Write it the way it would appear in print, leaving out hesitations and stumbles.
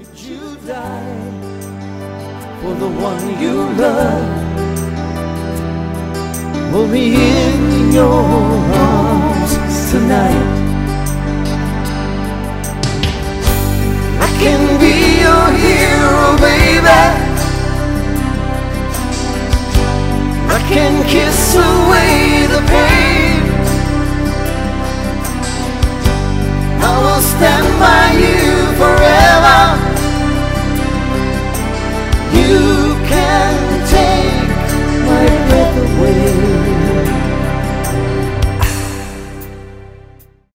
You died for the one you love. Hold me in your arms tonight. I can be your hero, baby. I can kiss away the pain. I will stand